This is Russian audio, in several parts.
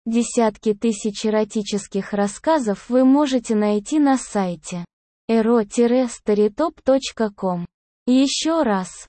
Десятки тысяч эротических рассказов вы можете найти на сайте ero-storytop.com. Еще раз,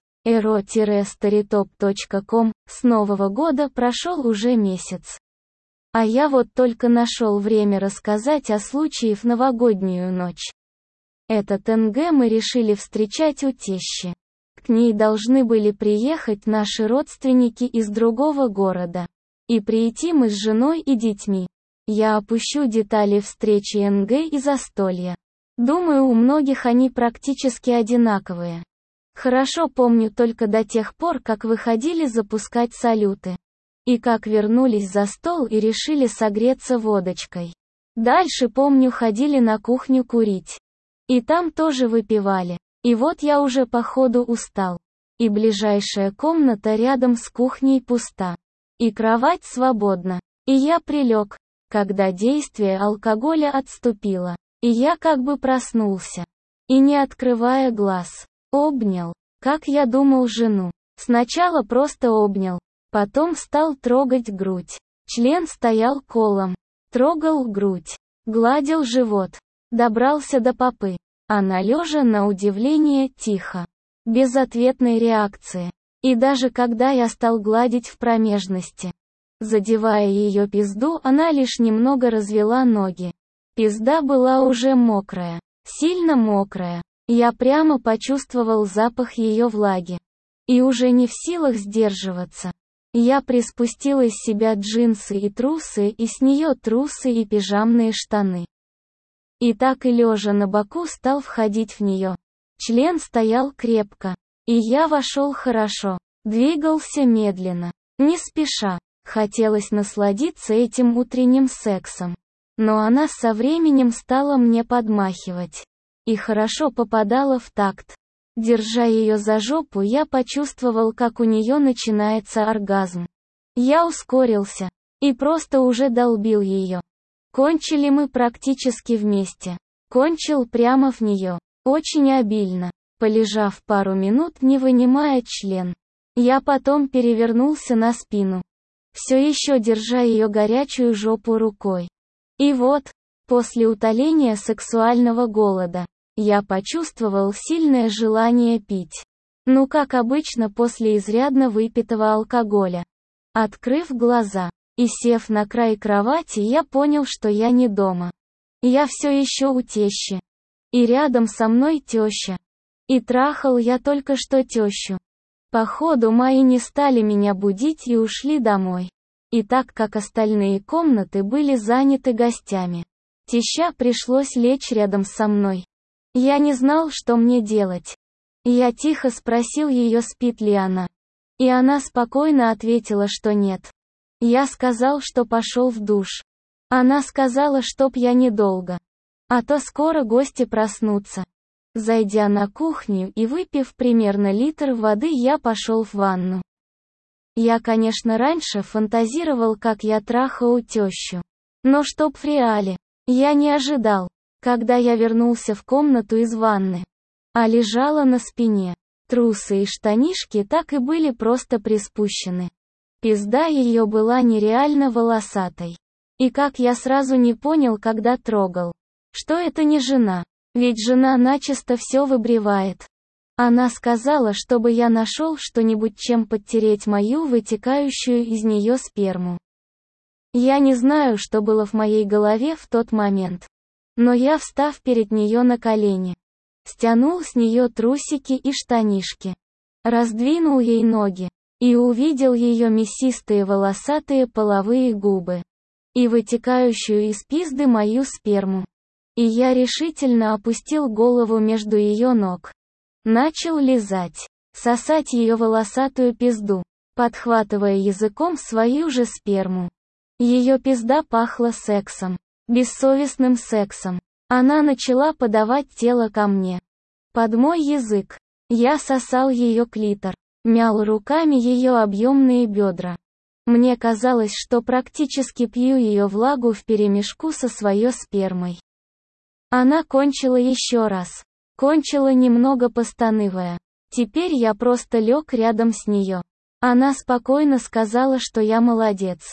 ero-storytop.com. С Нового года прошел уже месяц. А я вот только нашел время рассказать о случае в новогоднюю ночь. Этот НГ мы решили встречать у тещи. К ней должны были приехать наши родственники из другого города. И прийти мы с женой и детьми. Я опущу детали встречи НГ и застолья. Думаю, у многих они практически одинаковые. Хорошо помню только до тех пор, как выходили запускать салюты. И как вернулись за стол и решили согреться водочкой. Дальше помню, ходили на кухню курить. И там тоже выпивали. И вот я уже походу устал. И ближайшая комната рядом с кухней пуста. И кровать свободна. И я прилег, когда действие алкоголя отступило. И я как бы проснулся. И не открывая глаз, обнял, как я думал, жену. Сначала просто обнял, потом стал трогать грудь. Член стоял колом. Трогал грудь, гладил живот. Добрался до попы. Она лежа на удивление тихо. Без ответной реакции. И даже когда я стал гладить в промежности, задевая ее пизду, она лишь немного развела ноги. Пизда была уже мокрая. Сильно мокрая. Я прямо почувствовал запах ее влаги. И уже не в силах сдерживаться. Я приспустил из себя джинсы и трусы, и с нее трусы и пижамные штаны. И так и лежа на боку стал входить в нее. Член стоял крепко. И я вошел хорошо. Двигался медленно. Не спеша. Хотелось насладиться этим утренним сексом. Но она со временем стала мне подмахивать. И хорошо попадала в такт. Держа ее за жопу, я почувствовал, как у нее начинается оргазм. Я ускорился. И просто уже долбил ее. Кончили мы практически вместе. Кончил прямо в нее. Очень обильно. Полежав пару минут, не вынимая член. Я потом перевернулся на спину. Все еще держа ее горячую жопу рукой. И вот, после утоления сексуального голода, я почувствовал сильное желание пить. Ну как обычно после изрядно выпитого алкоголя. Открыв глаза и сев на край кровати, я понял, что я не дома. Я все еще у тещи. И рядом со мной теща. И трахал я только что тещу. Походу мои не стали меня будить и ушли домой. И так как остальные комнаты были заняты гостями, теща пришлось лечь рядом со мной. Я не знал, что мне делать. Я тихо спросил ее, спит ли она. И она спокойно ответила, что нет. Я сказал, что пошел в душ. Она сказала, чтоб я недолго. А то скоро гости проснутся. Зайдя на кухню и выпив примерно литр воды, я пошел в ванну. Я, конечно, раньше фантазировал, как я трахаю тещу. Но чтоб в реале. Я не ожидал, когда я вернулся в комнату из ванны. А лежала на спине. Трусы и штанишки так и были просто приспущены. Пизда ее была нереально волосатой. И как я сразу не понял, когда трогал, что это не жена. Ведь жена начисто все выбривает. Она сказала, чтобы я нашел что-нибудь, чем подтереть мою вытекающую из нее сперму. Я не знаю, что было в моей голове в тот момент. Но я, встав перед нее на колени, стянул с нее трусики и штанишки, раздвинул ей ноги, и увидел ее мясистые волосатые половые губы, и вытекающую из пизды мою сперму. И я решительно опустил голову между ее ног. Начал лизать, сосать ее волосатую пизду, подхватывая языком свою же сперму. Ее пизда пахла сексом, бессовестным сексом. Она начала подавать тело ко мне. Под мой язык. Я сосал ее клитор, мял руками ее объемные бедра. Мне казалось, что практически пью ее влагу вперемешку со своей спермой. Она кончила еще раз. Кончила немного постанывая. Теперь я просто лег рядом с нее. Она спокойно сказала, что я молодец.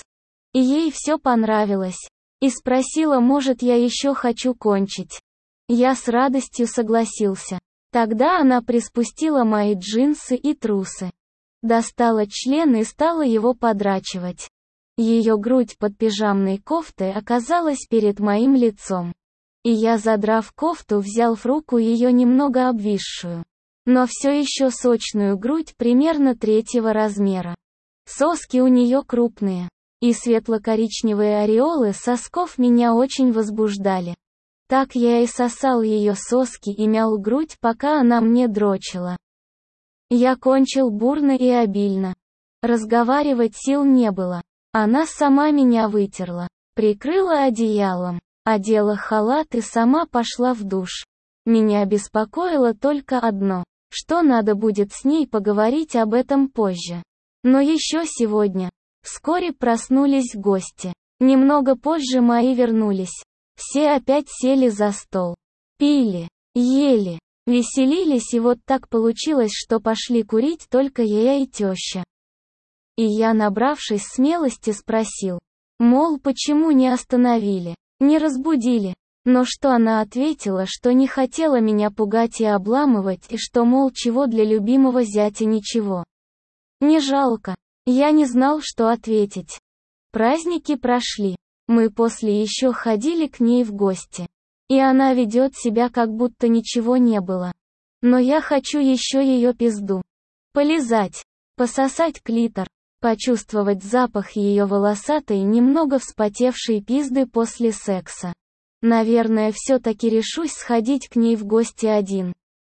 И ей все понравилось. И спросила, может, я еще хочу кончить. Я с радостью согласился. Тогда она приспустила мои джинсы и трусы. Достала член и стала его подрачивать. Ее грудь под пижамной кофтой оказалась перед моим лицом. И я, задрав кофту, взял в руку ее немного обвисшую, но все еще сочную грудь примерно 3-го размера. Соски у нее крупные. И светло-коричневые ореолы сосков меня очень возбуждали. Так я и сосал ее соски и мял грудь, пока она мне дрочила. Я кончил бурно и обильно. Разговаривать сил не было. Она сама меня вытерла, прикрыла одеялом, одела халат и сама пошла в душ. Меня беспокоило только одно, что надо будет с ней поговорить об этом позже. Но еще сегодня. Вскоре проснулись гости. Немного позже мои вернулись. Все опять сели за стол. Пили, ели, веселились, и вот так получилось, что пошли курить только я и теща. И я, набравшись смелости, спросил, мол, почему не остановили, не разбудили. Но что она ответила, что не хотела меня пугать и обламывать, и что, мол, чего для любимого зятя ничего. Не жалко. Я не знал, что ответить. Праздники прошли. Мы после еще ходили к ней в гости. И она ведет себя, как будто ничего не было. Но я хочу еще ее пизду. Полизать. Пососать клитор. Почувствовать запах ее волосатой, немного вспотевшей пизды после секса. Наверное, все-таки решусь сходить к ней в гости один.